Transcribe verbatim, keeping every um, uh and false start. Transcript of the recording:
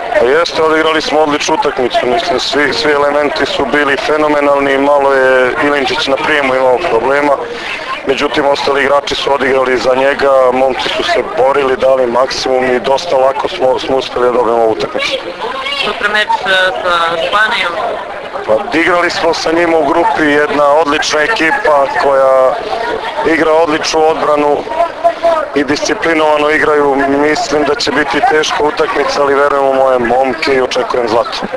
Pa jeste, odigrali smo odličnu utakmicu, mislim, svi, svi elementi su bili fenomenalni, malo je Ilinčić na prijemu imao problema, međutim ostali igrači su odigrali za njega, momci su se borili, dali maksimum i dosta lako smo, smo uspjeli da dobijemo ovu utakmicu. Sutra meč sa Španijom. Pa igrali smo sa njima u grupi, jedna odlična ekipa koja igra odličnu odbranu i disciplinovano igraju. Mislim da će biti teška utakmica, ali verujem u moje momke i očekujem zlato.